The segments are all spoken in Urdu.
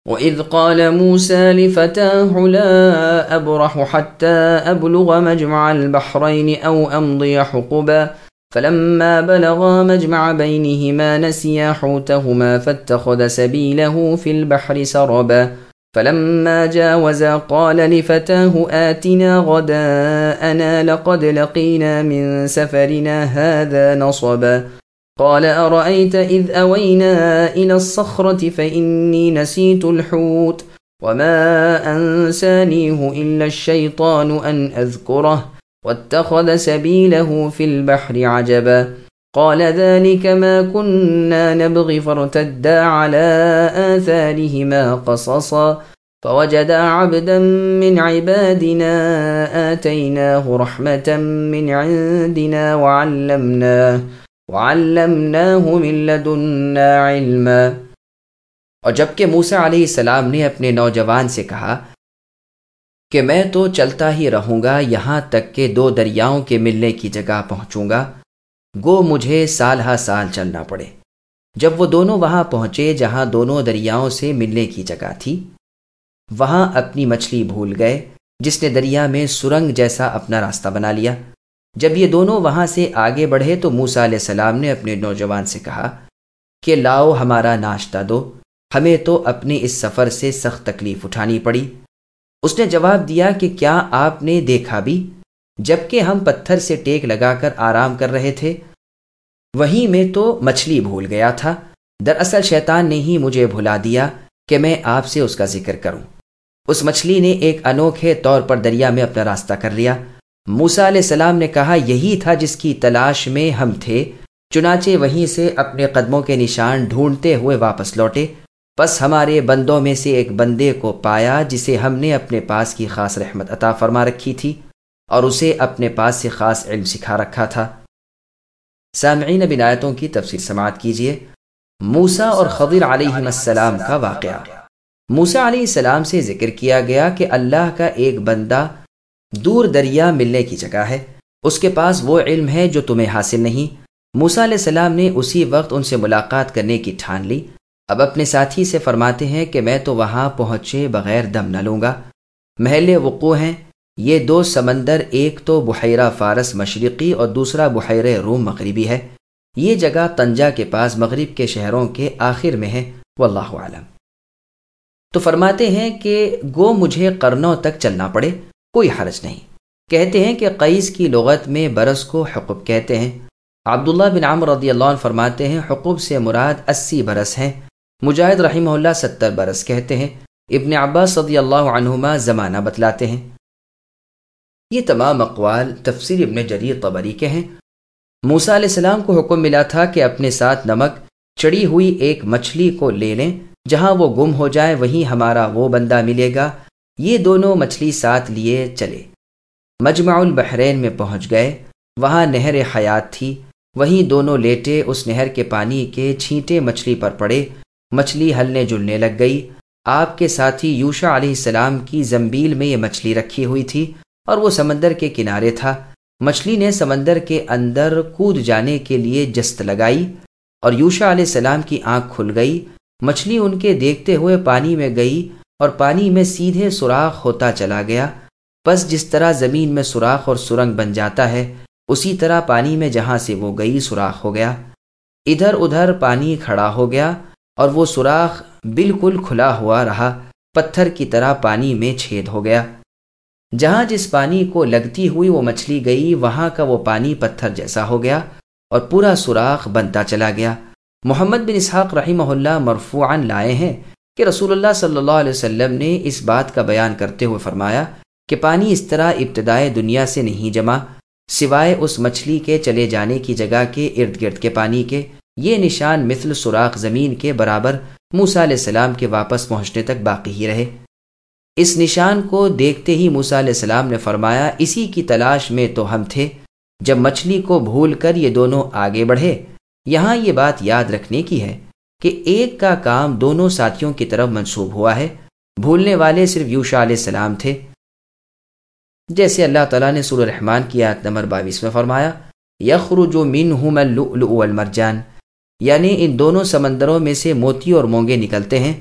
وَإِذْ قَالَ مُوسَى لِفَتَاهُ لَا أَبْرَحُ حَتَّى أَبْلُغَ مَجْمَعَ الْبَحْرَيْنِ أَوْ أَمْضِيَ حُقُبًا فَلَمَّا بَلَغَا مَجْمَعَ بَيْنِهِمَا نَسِيَا حُوتَهُمَا فَاتَّخَذَ سَبِيلَهُ فِي الْبَحْرِ سَرَبًا فَلَمَّا جَاوَزَا قَالَ لِفَتَاهُ آتِنَا غَدَاءَنَا لَقَدْ لَقِينَا مِنْ سَفَرِنَا هَذَا نَصَبًا قال أرأيت إذ أوينا إلى الصخرة فإني نسيت الحوت وما أنسانيه إلا الشيطان أن أذكره واتخذ سبيله في البحر عجبا قال ذلك ما كنا نبغي فارتدا على آثارهما قصصا فوجدا عبدا من عبادنا آتيناه رحمة من عندنا وعلمناه من لدنا علما۔ اور جبکہ موسیٰ علیہ السلام نے اپنے نوجوان سے کہا کہ میں تو چلتا ہی رہوں گا یہاں تک کہ دو دریاؤں کے ملنے کی جگہ پہنچوں گا، گو مجھے سال ہا سال چلنا پڑے۔ جب وہ دونوں وہاں پہنچے جہاں دونوں دریاؤں سے ملنے کی جگہ تھی، وہاں اپنی مچھلی بھول گئے جس نے دریا میں سرنگ جیسا اپنا راستہ بنا لیا۔ جب یہ دونوں وہاں سے آگے بڑھے تو موسیٰ علیہ السلام نے اپنے نوجوان سے کہا کہ لاؤ ہمارا ناشتہ دو، ہمیں تو اپنے اس سفر سے سخت تکلیف اٹھانی پڑی۔ اس نے جواب دیا کہ کیا آپ نے دیکھا بھی، جبکہ ہم پتھر سے ٹیک لگا کر آرام کر رہے تھے، وہیں میں تو مچھلی بھول گیا تھا۔ دراصل شیطان نے ہی مجھے بھلا دیا کہ میں آپ سے اس کا ذکر کروں۔ اس مچھلی نے ایک انوکھے طور پر دریا میں اپنا راستہ کر لیا۔ موسیٰ علیہ السلام نے کہا یہی تھا جس کی تلاش میں ہم تھے، چنانچہ وہیں سے اپنے قدموں کے نشان ڈھونڈتے ہوئے واپس لوٹے۔ پس ہمارے بندوں میں سے ایک بندے کو پایا جسے ہم نے اپنے پاس کی خاص رحمت عطا فرما رکھی تھی اور اسے اپنے پاس سے خاص علم سکھا رکھا تھا۔ سامعین، اب ان آیتوں کی تفسیر سماعت کیجیے۔ موسیٰ اور خضر علیہ السلام کا واقعہ۔ موسیٰ علیہ السلام سے ذکر کیا گیا کہ اللہ کا ایک بندہ دور دریا ملنے کی جگہ ہے، اس کے پاس وہ علم ہے جو تمہیں حاصل نہیں۔ موسیٰ علیہ السلام نے اسی وقت ان سے ملاقات کرنے کی ٹھان لی۔ اب اپنے ساتھی سے فرماتے ہیں کہ میں تو وہاں پہنچے بغیر دم نہ لوں گا۔ محل وقوع ہیں یہ دو سمندر، ایک تو بحیرہ فارس مشرقی اور دوسرا بحیرہ روم مغربی ہے۔ یہ جگہ طنجہ کے پاس مغرب کے شہروں کے آخر میں ہے، واللہ اعلم۔ تو فرماتے ہیں کہ گو مجھے قرنوں تک چلنا پڑے، کوئی حرج نہیں۔ کہتے ہیں کہ قیس کی لغت میں برس کو حقب کہتے ہیں۔ عبداللہ بن عمر رضی اللہ عنہ فرماتے ہیں حقب سے مراد 80 برس ہیں۔ مجاہد رحمہ اللہ 70 برس کہتے ہیں۔ ابن عباس رضی اللہ عنہما زمانہ بتلاتے ہیں۔ یہ تمام اقوال تفسیر ابن جریر طبری کے ہیں۔ موسیٰ علیہ السلام کو حکم ملا تھا کہ اپنے ساتھ نمک چڑھی ہوئی ایک مچھلی کو لے لیں، جہاں وہ گم ہو جائے وہیں ہمارا وہ بندہ ملے گا۔ یہ دونوں مچھلی ساتھ لیے چلے، مجمع البحرین میں پہنچ گئے، وہاں نہر حیات تھی، وہیں دونوں لیٹے، اس نہر کے پانی کے چھینٹے مچھلی پر پڑے، مچھلی ہلنے جلنے لگ گئی۔ آپ کے ساتھی یوشع علیہ السلام کی زنبیل میں یہ مچھلی رکھی ہوئی تھی اور وہ سمندر کے کنارے تھا۔ مچھلی نے سمندر کے اندر کود جانے کے لیے جست لگائی اور یوشع علیہ السلام کی آنکھ کھل گئی۔ مچھلی ان کے دیکھتے ہوئے پانی میں گئی اور پانی میں سیدھے سوراخ ہوتا چلا گیا۔ پس جس طرح زمین میں سوراخ اور سرنگ بن جاتا ہے، اسی طرح پانی میں جہاں سے وہ گئی سوراخ ہو گیا۔ ادھر ادھر پانی کھڑا ہو گیا اور وہ سوراخ بالکل کھلا ہوا رہا، پتھر کی طرح پانی میں چھید ہو گیا۔ جہاں جس پانی کو لگتی ہوئی وہ مچھلی گئی، وہاں کا وہ پانی پتھر جیسا ہو گیا اور پورا سوراخ بنتا چلا گیا۔ محمد بن اسحاق رحمہ اللہ مرفوعاً لائے ہیں کہ رسول اللہ صلی اللہ علیہ وسلم نے اس بات کا بیان کرتے ہوئے فرمایا کہ پانی اس طرح ابتدائے دنیا سے نہیں جمع سوائے اس مچھلی کے چلے جانے کی جگہ کے ارد گرد کے پانی کے۔ یہ نشان مثل سوراخ زمین کے برابر موسیٰ علیہ السلام کے واپس پہنچنے تک باقی ہی رہے۔ اس نشان کو دیکھتے ہی موسیٰ علیہ السلام نے فرمایا اسی کی تلاش میں تو ہم تھے۔ جب مچھلی کو بھول کر یہ دونوں آگے بڑھے، یہاں یہ بات یاد رکھنے کی ہے کہ ایک کا کام دونوں ساتھیوں کی طرف منسوب ہوا ہے، بھولنے والے صرف یوشع علیہ السلام تھے۔ جیسے اللہ تعالیٰ نے سورہ رحمان کی آیت نمبر 22 میں فرمایا یخرج منہما اللؤلؤ والمرجان، یعنی ان دونوں سمندروں میں سے موتی اور مونگے نکلتے ہیں۔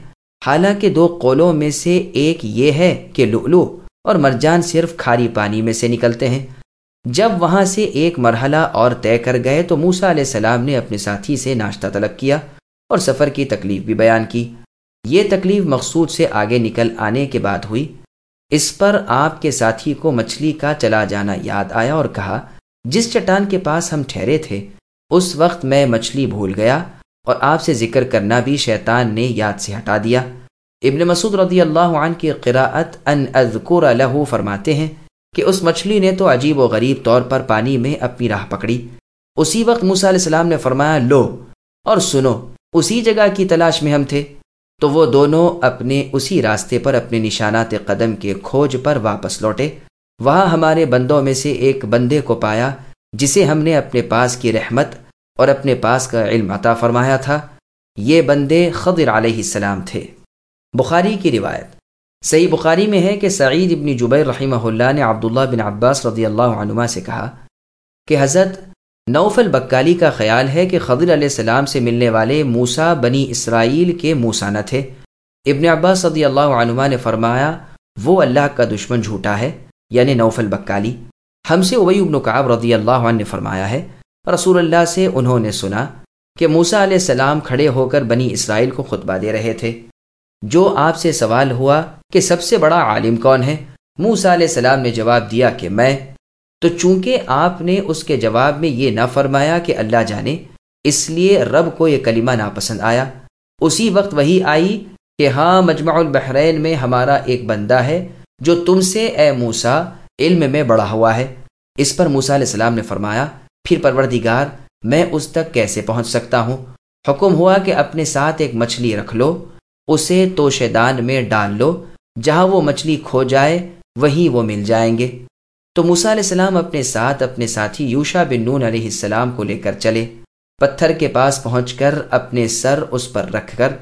حالانکہ دو قولوں میں سے ایک یہ ہے کہ لؤلؤ اور مرجان صرف کھاری پانی میں سے نکلتے ہیں۔ جب وہاں سے ایک مرحلہ اور طے کر گئے تو موسیٰ علیہ السلام نے اپنے ساتھی سے ناشتہ طلب کیا اور سفر کی تکلیف بھی بیان کی۔ یہ تکلیف مقصود سے آگے نکل آنے کے بعد ہوئی۔ اس پر آپ کے ساتھی کو مچھلی کا چلا جانا یاد آیا اور کہا، جس چٹان کے پاس ہم ٹھہرے تھے اس وقت میں مچھلی بھول گیا اور آپ سے ذکر کرنا بھی شیطان نے یاد سے ہٹا دیا۔ ابن مسعود رضی اللہ عنہ کی قراءت ان اذکر لہ فرماتے ہیں کہ اس مچھلی نے تو عجیب و غریب طور پر پانی میں اپنی راہ پکڑی۔ اسی وقت موسیٰ علیہ السلام نے فرمایا، لو اور سنو، اسی جگہ کی تلاش میں ہم تھے۔ تو وہ دونوں اپنے اسی راستے پر اپنے نشانات قدم کے کھوج پر واپس لوٹے۔ وہاں ہمارے بندوں میں سے ایک بندے کو پایا جسے ہم نے اپنے پاس کی رحمت اور اپنے پاس کا علم عطا فرمایا تھا۔ یہ بندے خضر علیہ السلام تھے۔ بخاری کی روایت۔ صحیح بخاری میں ہے کہ سعید ابن جبیر رحمہ اللہ نے عبداللہ بن عباس رضی اللہ عنہما سے کہا کہ حضرت نوفل بکالی کا خیال ہے کہ خضر علیہ السلام سے ملنے والے موسیٰ بنی اسرائیل کے موسیٰ نہ تھے۔ ابن عباس رضی اللہ عنہما نے فرمایا، وہ اللہ کا دشمن جھوٹا ہے، یعنی نوفل بکالی۔ ہم سے ابی بن کعب رضی اللہ عنہ نے فرمایا ہے، رسول اللہ سے انہوں نے سنا کہ موسیٰ علیہ السلام کھڑے ہو کر بنی اسرائیل کو خطبہ دے رہے تھے۔ جو آپ سے سوال ہوا کہ سب سے بڑا عالم کون ہے، موسیٰ علیہ السلام نے جواب دیا کہ میں۔ تو چونکہ آپ نے اس کے جواب میں یہ نہ فرمایا کہ اللہ جانے، اس لیے رب کو یہ کلمہ ناپسند آیا۔ اسی وقت وحی آئی کہ ہاں، مجمع البحرین میں ہمارا ایک بندہ ہے جو تم سے اے موسیٰ علم میں بڑا ہوا ہے۔ اس پر موسیٰ علیہ السلام نے فرمایا، پھر پروردگار، میں اس تک کیسے پہنچ سکتا ہوں؟ حکم ہوا کہ اپنے ساتھ ایک مچھلی رکھ لو، اسے توشے دان میں ڈال لو، جہاں وہ مچھلی کھو جائے وہیں وہ مل جائیں گے۔ تو موسیٰ علیہ السلام اپنے ساتھ اپنے ساتھی یوشع بن نون علیہ السلام کو لے کر چلے۔ پتھر کے پاس پہنچ کر اپنے سر اس پر رکھ کر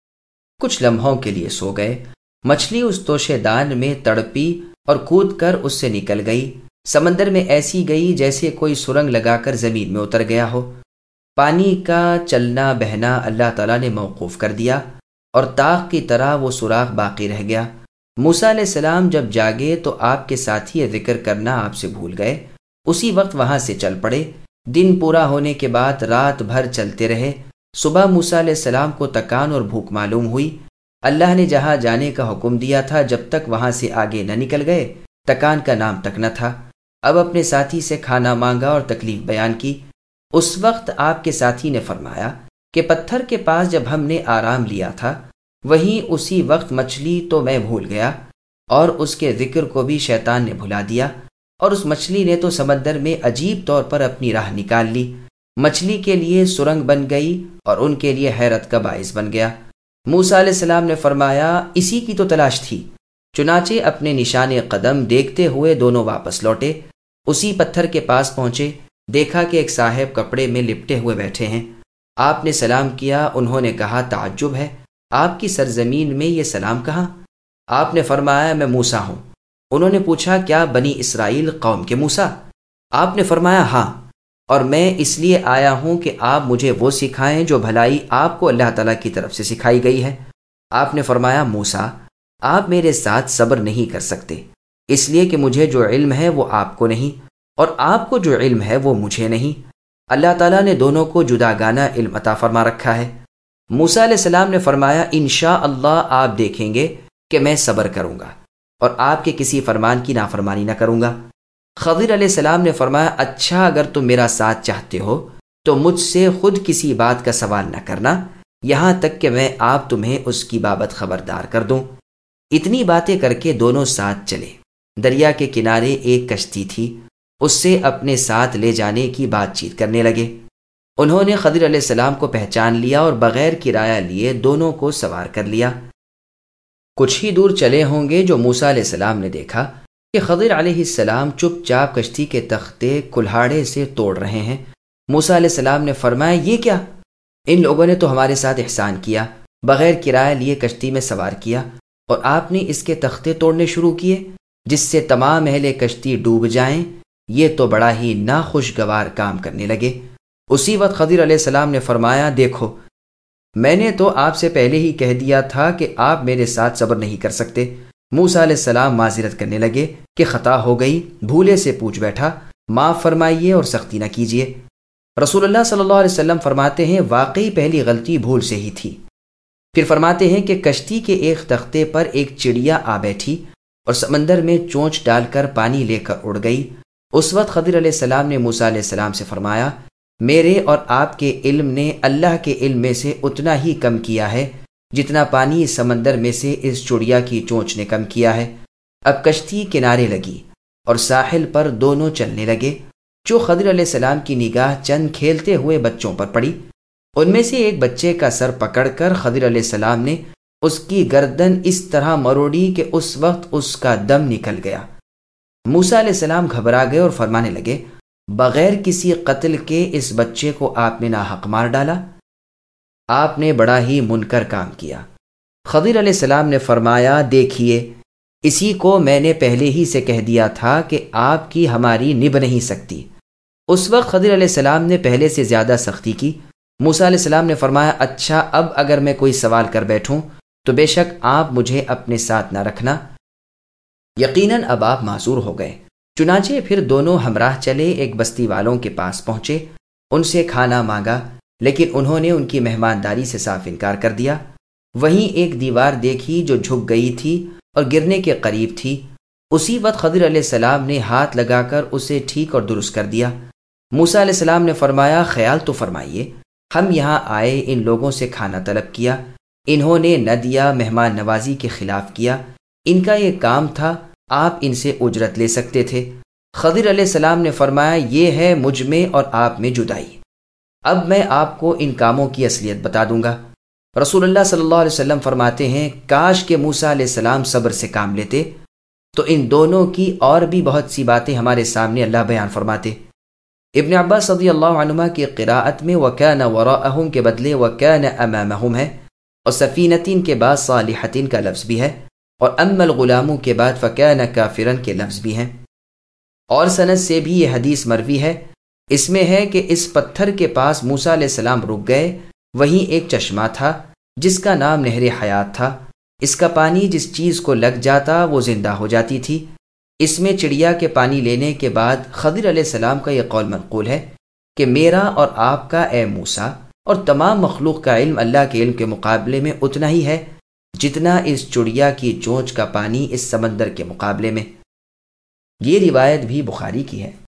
کچھ لمحوں کے لیے سو گئے۔ مچھلی اس توشے دان میں تڑپی اور کود کر اس سے نکل گئی۔ سمندر میں ایسی گئی جیسے کوئی سرنگ لگا کر زمین میں اتر گیا ہو۔ پانی کا چلنا بہنا اللہ تعالیٰ نے موقوف کر دیا اور طاق کی طرح وہ سوراخ باقی رہ گیا۔ موسیٰ علیہ السلام جب جاگے تو آپ کے ساتھی ذکر کرنا آپ سے بھول گئے۔ اسی وقت وہاں سے چل پڑے۔ دن پورا ہونے کے بعد رات بھر چلتے رہے۔ صبح موسیٰ علیہ السلام کو تکان اور بھوک معلوم ہوئی۔ اللہ نے جہاں جانے کا حکم دیا تھا جب تک وہاں سے آگے نہ نکل گئے تکان کا نام تک نہ تھا۔ اب اپنے ساتھی سے کھانا مانگا اور تکلیف بیان کی۔ اس وقت آپ کے ساتھی نے فرمایا کہ پتھر کے پاس جب ہم نے آرام لیا تھا وہیں اسی وقت مچھلی تو میں بھول گیا اور اس کے ذکر کو بھی شیطان نے بھلا دیا، اور اس مچھلی نے تو سمندر میں عجیب طور پر اپنی راہ نکال لی۔ مچھلی کے لیے سرنگ بن گئی اور ان کے لیے حیرت کا باعث بن گیا۔ موسیٰ علیہ السلام نے فرمایا، اسی کی تو تلاش تھی۔ چنانچہ اپنے نشان قدم دیکھتے ہوئے دونوں واپس لوٹے۔ اسی پتھر کے پاس پہنچے، دیکھا کہ ایک صاحب کپڑے میں لپٹے ہوئے بیٹھے ہیں۔ آپ نے سلام کیا۔ انہوں نے کہا، تعجب ہے، آپ کی سرزمین میں یہ سلام کہاں؟ آپ نے فرمایا، میں موسیٰ ہوں۔ انہوں نے پوچھا، کیا بنی اسرائیل قوم کے موسیٰ؟ آپ نے فرمایا، ہاں، اور میں اس لیے آیا ہوں کہ آپ مجھے وہ سکھائیں جو بھلائی آپ کو اللہ تعالیٰ کی طرف سے سکھائی گئی ہے۔ آپ نے فرمایا، موسیٰ، آپ میرے ساتھ صبر نہیں کر سکتے، اس لیے کہ مجھے جو علم ہے وہ آپ کو نہیں، اور آپ کو جو علم ہے وہ مجھے نہیں۔ اللہ تعالیٰ نے دونوں کو جداگانہ علم عطا فرما رکھا ہے۔ موسیٰ علیہ السلام نے فرمایا، انشاءاللہ آپ دیکھیں گے کہ میں صبر کروں گا اور آپ کے کسی فرمان کی نافرمانی نہ کروں گا۔ خضر علیہ السلام نے فرمایا، اچھا، اگر تم میرا ساتھ چاہتے ہو تو مجھ سے خود کسی بات کا سوال نہ کرنا، یہاں تک کہ میں آپ تمہیں اس کی بابت خبردار کر دوں۔ اتنی باتیں کر کے دونوں ساتھ چلے۔ دریا کے کنارے ایک کشتی تھی، اس سے اپنے ساتھ لے جانے کی بات چیت کرنے لگے۔ انہوں نے خضر علیہ السلام کو پہچان لیا اور بغیر کرایہ لیے دونوں کو سوار کر لیا۔ کچھ ہی دور چلے ہوں گے جو موسیٰ علیہ السلام نے دیکھا کہ خضر علیہ السلام چپ چاپ کشتی کے تختے کلہاڑے سے توڑ رہے ہیں۔ موسیٰ علیہ السلام نے فرمایا، یہ کیا؟ ان لوگوں نے تو ہمارے ساتھ احسان کیا، بغیر کرایہ لیے کشتی میں سوار کیا، اور آپ نے اس کے تختے توڑنے شروع کیے جس سے تمام اہل کشتی ڈوب جائیں۔ یہ تو بڑا ہی ناخوشگوار کام کرنے لگے۔ اسی وقت خضر علیہ السلام نے فرمایا، دیکھو، میں نے تو آپ سے پہلے ہی کہہ دیا تھا کہ آپ میرے ساتھ صبر نہیں کر سکتے۔ موسیٰ علیہ السلام معذرت کرنے لگے کہ خطا ہو گئی، بھولے سے پوچھ بیٹھا، معاف فرمائیے اور سختی نہ کیجیے۔ رسول اللہ صلی اللہ علیہ وسلم فرماتے ہیں واقعی پہلی غلطی بھول سے ہی تھی۔ پھر فرماتے ہیں کہ کشتی کے ایک تختے پر ایک چڑیا آ بیٹھی اور سمندر میں چونچ ڈال کر پانی لے کر اڑ گئی۔ اس وقت خضر علیہ السلام نے موسیٰ علیہ السلام سے فرمایا میرے اور آپ کے علم نے اللہ کے علم میں سے اتنا ہی کم کیا ہے جتنا پانی اس سمندر میں سے اس چڑیا کی چونچ نے کم کیا ہے۔ اب کشتی کنارے لگی اور ساحل پر دونوں چلنے لگے۔ جو خضر علیہ السلام کی نگاہ چند کھیلتے ہوئے بچوں پر پڑی، ان میں سے ایک بچے کا سر پکڑ کر خضر علیہ السلام نے اس کی گردن اس طرح مروڑی کہ اس وقت اس کا دم نکل گیا۔ موسیٰ علیہ السلام گھبرا گئے اور فرمانے لگے بغیر کسی قتل کے اس بچے کو آپ نے ناحق مار ڈالا، آپ نے بڑا ہی منکر کام کیا۔ خضر علیہ السلام نے فرمایا دیکھیے، اسی کو میں نے پہلے ہی سے کہہ دیا تھا کہ آپ کی ہماری نبھ نہیں سکتی۔ اس وقت خضر علیہ السلام نے پہلے سے زیادہ سختی کی۔ موسیٰ علیہ السلام نے فرمایا اچھا اب اگر میں کوئی سوال کر بیٹھوں تو بے شک آپ مجھے اپنے ساتھ نہ رکھنا، یقیناً اب آپ معذور ہو گئے۔ چنانچہ پھر دونوں ہمراہ چلے، ایک بستی والوں کے پاس پہنچے، ان سے کھانا مانگا لیکن انہوں نے ان کی مہمانداری سے صاف انکار کر دیا۔ وہیں ایک دیوار دیکھی جو جھک گئی تھی اور گرنے کے قریب تھی۔ اسی وقت خضر علیہ السلام نے ہاتھ لگا کر اسے ٹھیک اور درست کر دیا۔ موسیٰ علیہ السلام نے فرمایا خیال تو فرمائیے، ہم یہاں آئے، ان لوگوں سے کھانا طلب کیا، انہوں نے نہ دیا، مہمان نوازی کے خلاف کیا، ان کا یہ کام تھا، آپ ان سے اجرت لے سکتے تھے۔ خضر علیہ السلام نے فرمایا یہ ہے مجھ میں اور آپ میں جدائی، اب میں آپ کو ان کاموں کی اصلیت بتا دوں گا۔ رسول اللہ صلی اللہ علیہ وسلم فرماتے ہیں کاش کہ موسیٰ علیہ السلام صبر سے کام لیتے تو ان دونوں کی اور بھی بہت سی باتیں ہمارے سامنے اللہ بیان فرماتے۔ ابن عباس رضی اللہ عنہما کی قراءت میں وَكَانَ وَرَاءَهُمْ کے بدلے وَكَانَ أَمَامَهُمْ ہے، اور سفینتین کے بعد صالحتین کا لفظ بھی ہے، اور اما الغلام کے بعد فَكَانَ كَافِرًا کے لفظ بھی ہیں۔ اور سند سے بھی یہ حدیث مروی ہے، اس میں ہے کہ اس پتھر کے پاس موسیٰ علیہ السلام رک گئے، وہیں ایک چشمہ تھا جس کا نام نہر حیات تھا، اس کا پانی جس چیز کو لگ جاتا وہ زندہ ہو جاتی تھی۔ اس میں چڑیا کے پانی لینے کے بعد خضر علیہ السلام کا یہ قول منقول ہے کہ میرا اور آپ کا اے موسیٰ اور تمام مخلوق کا علم اللہ کے علم کے مقابلے میں اتنا ہی ہے جتنا اس چڑیا کی چونچ کا پانی اس سمندر کے مقابلے میں۔ یہ روایت بھی بخاری کی ہے۔